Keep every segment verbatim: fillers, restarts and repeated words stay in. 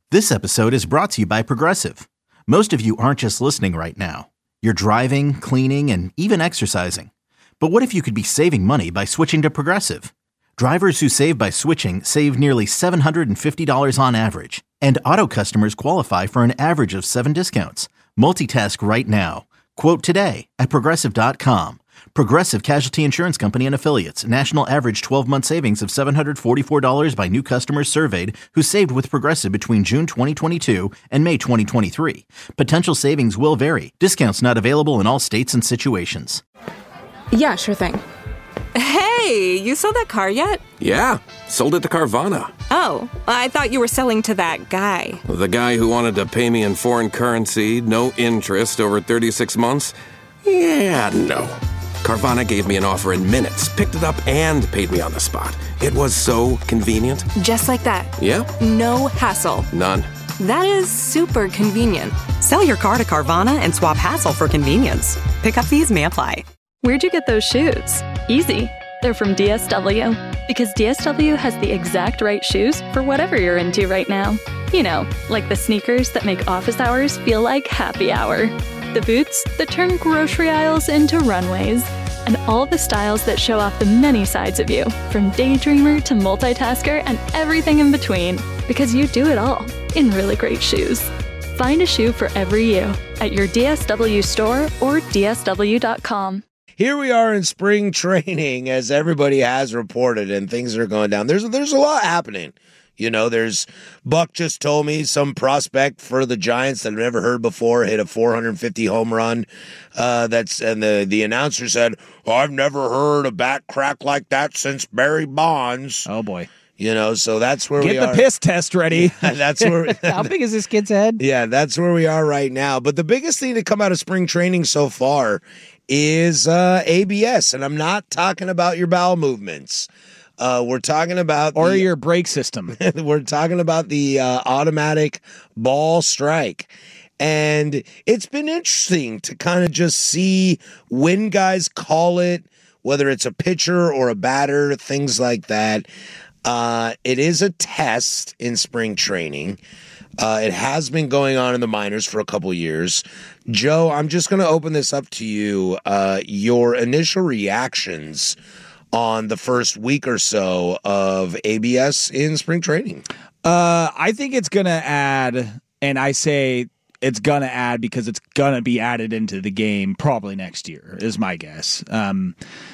This episode is brought to you by Progressive. Most of you aren't just listening right now. You're driving, cleaning, and even exercising. But what if you could be saving money by switching to Progressive? Drivers who save by switching save nearly seven hundred fifty dollars on average. And auto customers qualify for an average of seven discounts. Multitask right now. Quote today at Progressive dot com. Progressive Casualty Insurance Company and Affiliates. National average twelve-month savings of seven hundred forty-four dollars by new customers surveyed who saved with Progressive between June twenty twenty-two and May twenty twenty-three. Potential savings will vary. Discounts not available in all states and situations. Yeah, sure thing. Hey, you sold that car yet? Yeah, sold it to Carvana. Oh, I thought you were selling to that guy. The guy who wanted to pay me in foreign currency, no interest, over thirty-six months? Yeah, no. Carvana gave me an offer in minutes, picked it up, and paid me on the spot. It was so convenient. Just like that. Yep. No hassle. None. That is super convenient. Sell your car to Carvana and swap hassle for convenience. Pickup fees may apply. Where'd you get those shoes? Easy. They're from D S W. Because D S W has the exact right shoes for whatever you're into right now. You know, like the sneakers that make office hours feel like happy hour. The boots that turn grocery aisles into runways. And all the styles that show off the many sides of you, from daydreamer to multitasker and everything in between. Because you do it all in really great shoes. Find a shoe for every you at your D S W store or D S W dot com. Here we are in spring training, as everybody has reported, and things are going down. There's there's a lot happening. You know, there's Buck just told me some prospect for the Giants that I've never heard before hit a four hundred fifty home run. Uh, that's and the the announcer said, oh, "I've never heard a bat crack like that since Barry Bonds." Oh boy. You know, so that's where Get we are. Get the piss test ready. Yeah, that's where. How big is this kid's head? Yeah, that's where we are right now. But the biggest thing to come out of spring training so far is uh, A B S, and I'm not talking about your bowel movements. Uh, we're talking about or the, your brake system. We're talking about the uh, automatic ball strike. And it's been interesting to kind of just see when guys call it, whether it's a pitcher or a batter, things like that. Uh, it is a test in spring training. Uh, it has been going on in the minors for a couple years. Joe, I'm just going to open this up to you. Uh, your initial reactions on the first week or so of A B S in spring training. Uh, I think it's going to add, and I say it's going to add because it's going to be added into the game probably next year, is my guess. Um,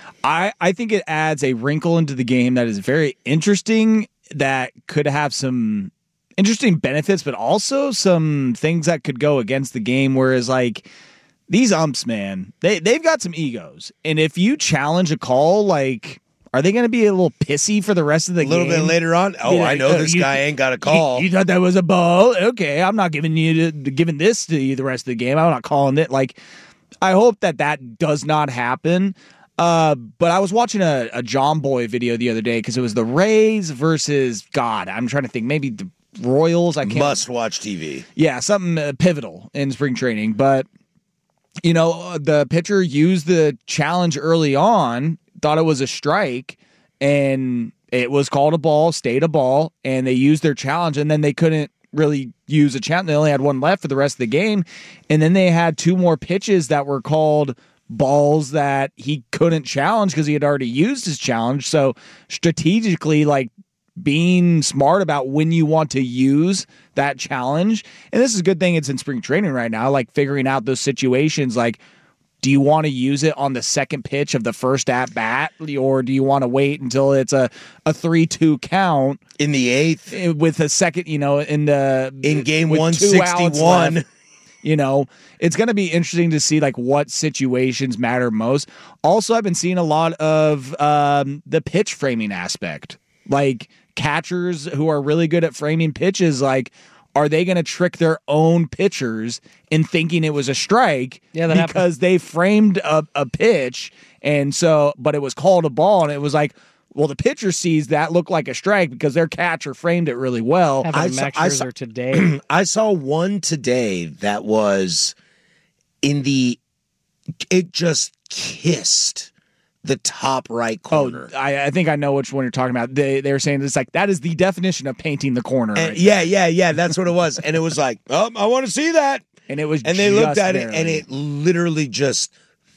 I, I think it adds a wrinkle into the game that is very interesting, that could have some interesting benefits, but also some things that could go against the game. Whereas, like, these umps, man, they, they've got some egos. And if you challenge a call, like, are they going to be a little pissy for the rest of the game? A little game? Bit later on? Oh, you know, I know uh, this you, guy ain't got a call. You, you thought that was a ball? Okay, I'm not giving you to, giving this to you the rest of the game. I'm not calling it. Like, I hope that that does not happen. Uh, but I was watching a, a John Boy video the other day because it was the Rays versus, God, I'm trying to think, maybe the Royals. I can't. Must watch T V. Yeah, something uh, pivotal in spring training. But, you know, the pitcher used the challenge early on, thought it was a strike, and it was called a ball, stayed a ball, and they used their challenge, and then they couldn't really use a challenge. They only had one left for the rest of the game, and then they had two more pitches that were called balls that he couldn't challenge because he had already used his challenge. So strategically, like, being smart about when you want to use that challenge. And this is a good thing it's in spring training right now, like figuring out those situations, like, do you want to use it on the second pitch of the first at bat, or do you want to wait until it's a, a three two count in the eighth with a second, you know, in the in game one sixty-one? You know, it's going to be interesting to see, like, what situations matter most. Also, I've been seeing a lot of um, the pitch framing aspect. Like, catchers who are really good at framing pitches, like, are they going to trick their own pitchers in thinking it was a strike yeah, that because happened. They framed a, a pitch, and so, but it was called a ball, and it was like, well, the pitcher sees that look like a strike because their catcher framed it really well. I saw, I saw today. I saw one today that was in the, it just kissed the top right corner. Oh, I, I think I know which one you're talking about. They they were saying it's like that is the definition of painting the corner. And right yeah, yeah, yeah. That's what it was. And it was like, oh, I want to see that. And it was, and they looked at barely. it, and it literally just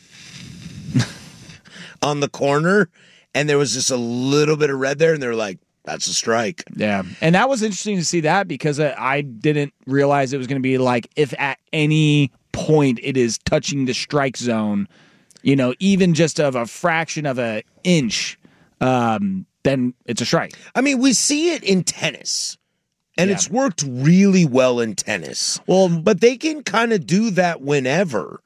on the corner, and there was just a little bit of red there, and they were like, that's a strike. Yeah, and that was interesting to see that because I didn't realize it was going to be like if at any point it is touching the strike zone, you know, even just of a fraction of an inch, um, then it's a strike. I mean, we see it in tennis, and yeah. it's worked really well in tennis. Well, but they can kind of do that whenever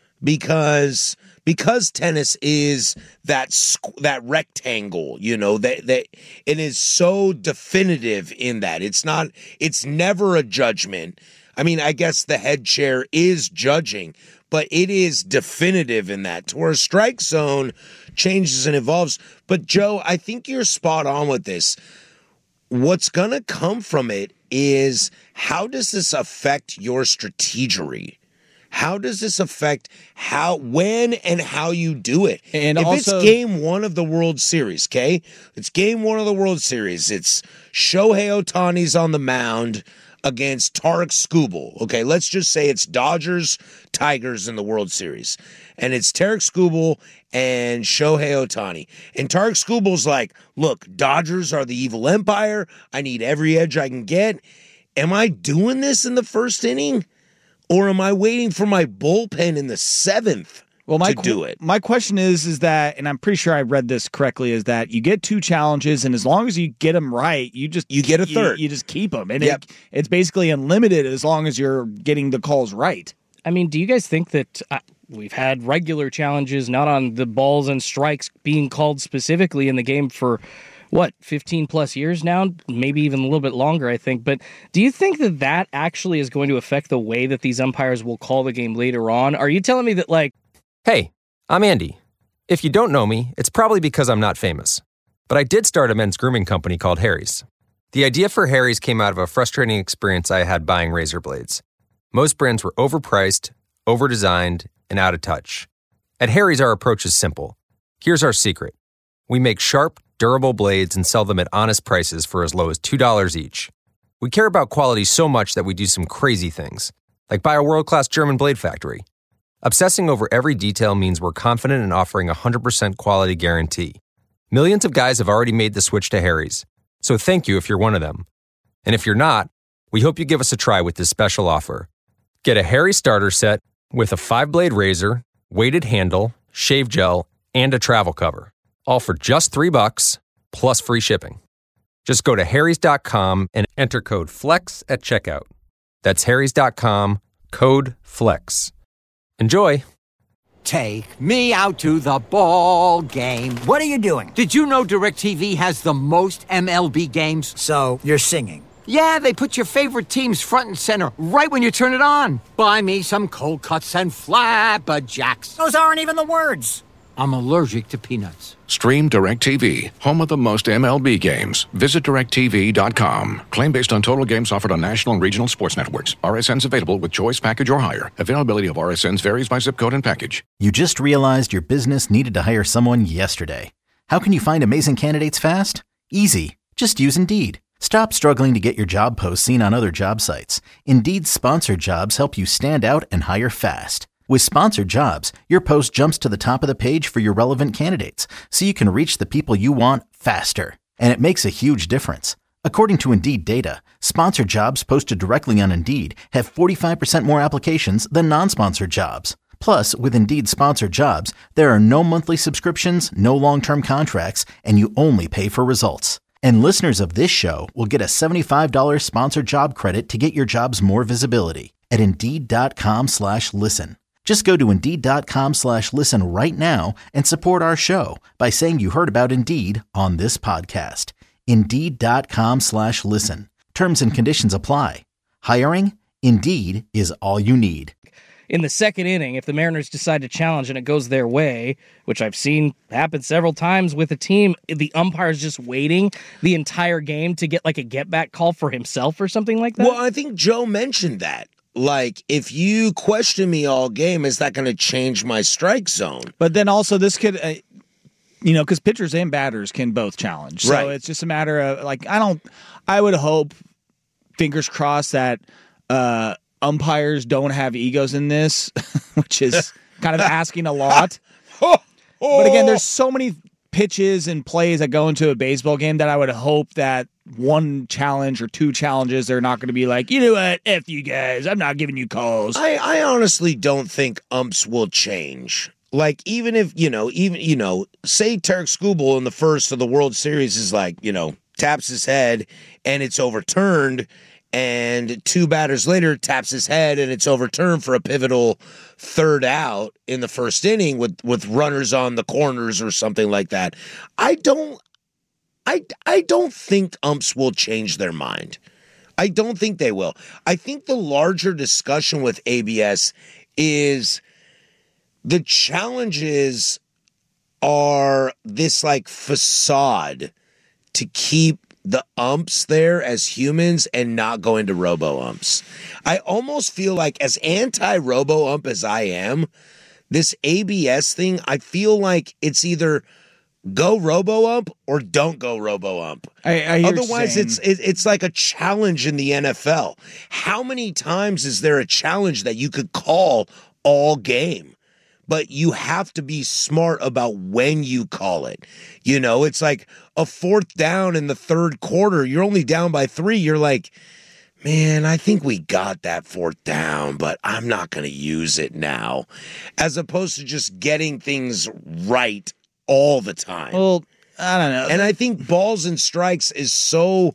because because tennis is that that rectangle, you know, that that it is so definitive in that. It's not it's never a judgment. I mean, I guess the head chair is judging, but it is definitive in that. To where a strike zone changes and evolves. But Joe, I think you're spot on with this. What's going to come from it is how does this affect your strategery? How does this affect how, when, and how you do it? And if also, it's game one of the World Series, okay? It's game one of the World Series. It's Shohei Ohtani's on the mound against Tarik Skubal. Okay, let's just say it's Dodgers, Tigers in the World Series. And it's Tarik Skubal and Shohei Ohtani. And Tarik Skubal's like, look, Dodgers are the evil empire. I need every edge I can get. Am I doing this in the first inning? Or am I waiting for my bullpen in the seventh well, my, to do it? My question is, is that, and I'm pretty sure I read this correctly, is that you get two challenges, and as long as you get them right, you just you get a third. You, you just keep them, and yep. it, it's basically unlimited as long as you're getting the calls right. I mean, do you guys think that uh, we've had regular challenges, not on the balls and strikes being called specifically in the game for what, fifteen plus years now, maybe even a little bit longer, I think. But do you think that that actually is going to affect the way that these umpires will call the game later on? Are you telling me that, like... Hey, I'm Andy. If you don't know me, it's probably because I'm not famous. But I did start a men's grooming company called Harry's. The idea for Harry's came out of a frustrating experience I had buying razor blades. Most brands were overpriced, overdesigned, and out of touch. At Harry's, our approach is simple. Here's our secret. We make sharp, durable blades and sell them at honest prices for as low as two dollars each. We care about quality so much that we do some crazy things, like buy a world-class German blade factory. Obsessing over every detail means we're confident in offering a one hundred percent quality guarantee. Millions of guys have already made the switch to Harry's, so thank you if you're one of them. And if you're not, we hope you give us a try with this special offer. Get a Harry starter set with a five-blade razor, weighted handle, shave gel, and a travel cover. All for just three bucks, plus free shipping. Just go to harrys dot com and enter code FLEX at checkout. That's harrys dot com, code FLEX. Enjoy. Take me out to the ball game. What are you doing? Did you know DirecTV has the most M L B games? So, you're singing. Yeah, they put your favorite teams front and center right when you turn it on. Buy me some cold cuts and flapjacks. Those aren't even the words. I'm allergic to peanuts. Stream DirecTV, home of the most M L B games. Visit direct t v dot com. Claim based on total games offered on national and regional sports networks. R S Ns available with choice package or higher. Availability of R S Ns varies by zip code and package. You just realized your business needed to hire someone yesterday. How can you find amazing candidates fast? Easy. Just use Indeed. Stop struggling to get your job posts seen on other job sites. Indeed's sponsored jobs help you stand out and hire fast. With sponsored jobs, your post jumps to the top of the page for your relevant candidates, so you can reach the people you want faster. And it makes a huge difference. According to Indeed data, sponsored jobs posted directly on Indeed have forty-five percent more applications than non-sponsored jobs. Plus, with Indeed sponsored jobs, there are no monthly subscriptions, no long-term contracts, and you only pay for results. And listeners of this show will get a seventy-five dollars sponsored job credit to get your jobs more visibility at Indeed dot com slash listen. Just go to Indeed dot com slash listen right now and support our show by saying you heard about Indeed on this podcast. Indeed dot com slash listen. Terms and conditions apply. Hiring? Indeed is all you need. In the second inning, if the Mariners decide to challenge and it goes their way, which I've seen happen several times with a team, the umpire's just waiting the entire game to get like a get-back call for himself or something like that? Well, I think Joe mentioned that. Like, if you question me all game, is that going to change my strike zone? But then also this could, uh, you know, because pitchers and batters can both challenge. So Right. it's just a matter of, like, I don't, I would hope, fingers crossed, that uh, umpires don't have egos in this, which is kind of asking a lot. But again, there's so many pitches and plays that go into a baseball game that I would hope that one challenge or two challenges, they're not going to be like, you know what, F you guys, I'm not giving you calls. I, I honestly don't think umps will change. Like, even if, you know, even, you know, say Tarek Skubal in the first of the World Series is like, you know, taps his head and it's overturned, and two batters later taps his head and it's overturned for a pivotal third out in the first inning with, with runners on the corners or something like that. I don't, I, I don't think umps will change their mind. I don't think they will. I think the larger discussion with A B S is the challenges are this like facade to keep the umps there as humans and not go into robo-umps. I almost feel like, as anti-robo-ump as I am, this A B S thing, I feel like it's either go robo-ump or don't go robo-ump. I, I hear Otherwise, saying. it's it, it's like a challenge in the N F L. How many times is there a challenge that you could call all game? But you have to be smart about when you call it. You know, it's like a fourth down in the third quarter. You're only down by three. You're like, man, I think we got that fourth down, but I'm not going to use it now. As opposed to just getting things right all the time. Well, I don't know. And I think balls and strikes is so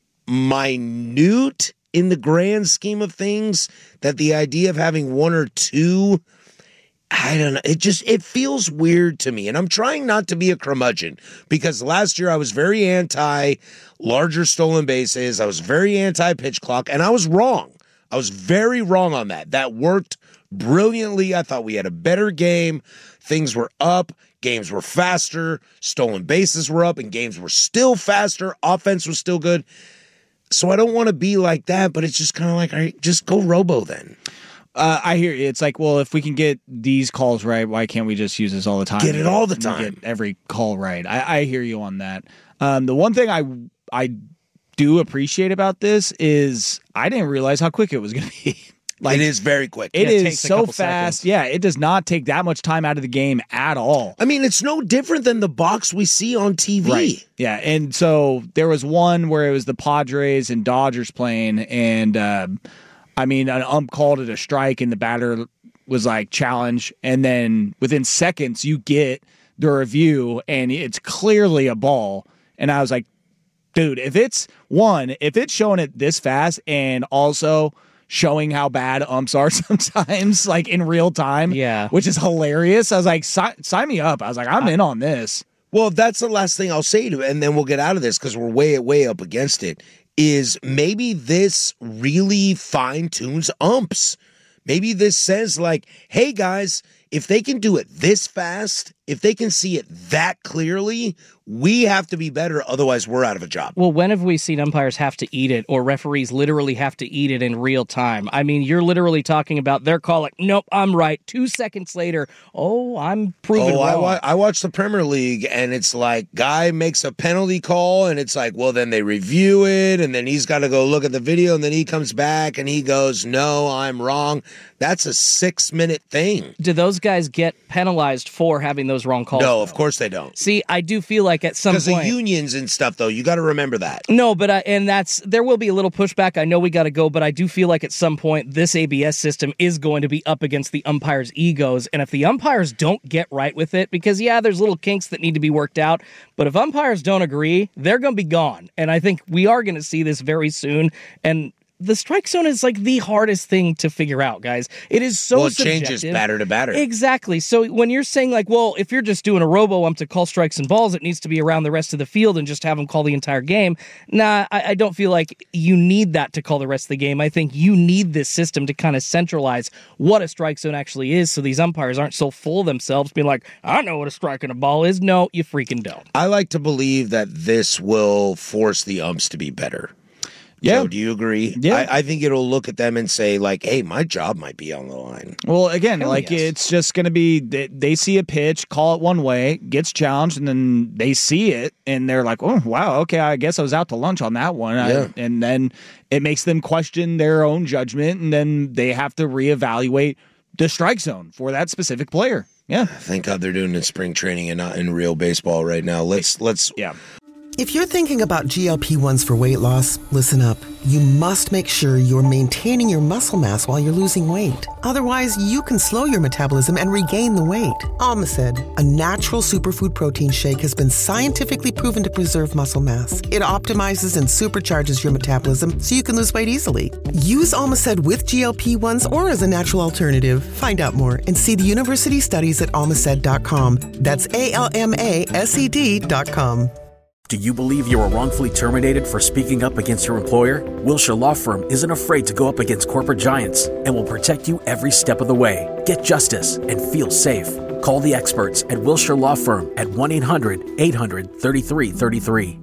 minute in the grand scheme of things that the idea of having one or two, I don't know, it just, it feels weird to me. And I'm trying not to be a curmudgeon, because last year I was very anti larger stolen bases. I was very anti pitch clock, and I was wrong. I was very wrong on that. That worked brilliantly. I thought we had a better game. Things were up. Games were faster. Stolen bases were up, and games were still faster. Offense was still good. So I don't want to be like that, but it's just kind of like, all right, just go robo then. Uh, I hear you. It's like, well, if we can get these calls right, why can't we just use this all the time? Get it all the And time. Get every call right. I, I hear you on that. Um, the one thing I I do appreciate about this is I didn't realize how quick it was going to be. Like, it is very quick. It Yeah, it is takes a so couple fast. seconds. Yeah, it does not take that much time out of the game at all. I mean, it's no different than the box we see on T V. Right. Yeah, and so there was one where it was the Padres and Dodgers playing, and uh, I mean, an ump called it a strike, and the batter was like, challenge, and then within seconds you get the review, and it's clearly a ball, and I was like, dude, if it's one, if it's showing it this fast, and also showing how bad umps are sometimes, like in real time, Yeah. which is hilarious. I was like, si- sign me up. I was like, I'm in on this. Well, that's the last thing I'll say to it, and then we'll get out of this because we're way, way up against it, is maybe this really fine-tunes umps. Maybe this says like, hey, guys, if they can do it this fast, if they can see it that clearly, we have to be better, otherwise we're out of a job. Well, when have we seen umpires have to eat it, or referees literally have to eat it in real time? I mean, you're literally talking about they're calling, nope, I'm right. Two seconds later, oh, I'm proven Oh, I, wrong. wa- I watch the Premier League, and it's like, guy makes a penalty call, and it's like, well, then they review it, and then he's got to go look at the video, and then he comes back, and he goes, no, I'm wrong. That's a six-minute thing. Do those guys get penalized for having those wrong calls? No, of course they don't. See, I do feel like at some Because point... the unions and stuff, though, you got to remember that. No, but uh, and that's there will be a little pushback. I know we got to go, but I do feel like at some point this A B S system is going to be up against the umpires' egos, and if the umpires don't get right with it, because yeah, there's little kinks that need to be worked out, but if umpires don't agree, they're going to be gone, and I think we are going to see this very soon. And the strike zone is like the hardest thing to figure out, guys. It is so Well, it subjective. changes batter to batter. Exactly. So when you're saying like, well, if you're just doing a robo-ump to call strikes and balls, it needs to be around the rest of the field and just have them call the entire game. Nah, I, I don't feel like you need that to call the rest of the game. I think you need this system to kind of centralize what a strike zone actually is, so these umpires aren't so full of themselves being like, I know what a strike and a ball is. No, you freaking don't. I like to believe that this will force the umps to be better. Yeah. Joe, do you agree? Yeah. I, I think it'll look at them and say, like, hey, my job might be on the line. Well, again, Hell like yes. it's just going to be they, they see a pitch, call it one way, gets challenged, and then they see it and they're like, oh, wow, okay, I guess I was out to lunch on that one. Yeah. I, and then it makes them question their own judgment, and then they have to reevaluate the strike zone for that specific player. Yeah. Thank God they're doing it in spring training and not in real baseball right now. Let's, let's, yeah. If you're thinking about G L P ones for weight loss, listen up. You must make sure you're maintaining your muscle mass while you're losing weight. Otherwise, you can slow your metabolism and regain the weight. Almacid, a natural superfood protein shake, has been scientifically proven to preserve muscle mass. It optimizes and supercharges your metabolism so you can lose weight easily. Use Almacid with G L P ones or as a natural alternative. Find out more and see the university studies at almacid dot com. That's A L M A S E D dot com. Do you believe you were wrongfully terminated for speaking up against your employer? Wilshire Law Firm isn't afraid to go up against corporate giants and will protect you every step of the way. Get justice and feel safe. Call the experts at Wilshire Law Firm at one eight hundred eight hundred thirty-three thirty-three.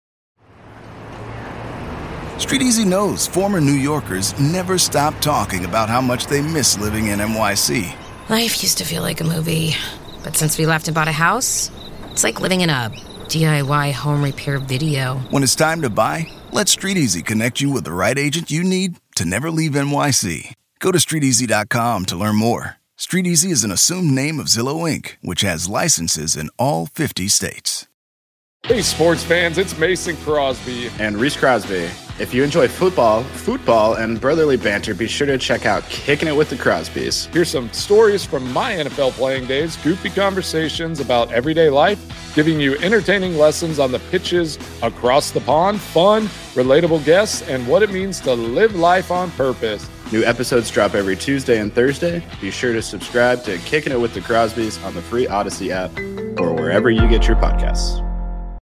Street Easy knows former New Yorkers never stop talking about how much they miss living in N Y C. Life used to feel like a movie, but since we left and bought a house, it's like living in a D I Y home repair video. When it's time to buy, let Street Easy connect you with the right agent you need to never leave N Y C. Go to street easy dot com to learn more. Street Easy is an assumed name of Zillow Incorporated, which has licenses in all fifty states. Hey, sports fans, it's Mason Crosby. And Reese Crosby. If you enjoy football, football, and brotherly banter, be sure to check out Kicking It with the Crosbys. Here's some stories from my N F L playing days, goofy conversations about everyday life, giving you entertaining lessons on the pitches across the pond, fun, relatable guests, and what it means to live life on purpose. New episodes drop every Tuesday and Thursday. Be sure to subscribe to Kicking It with the Crosbys on the free Odyssey app or wherever you get your podcasts.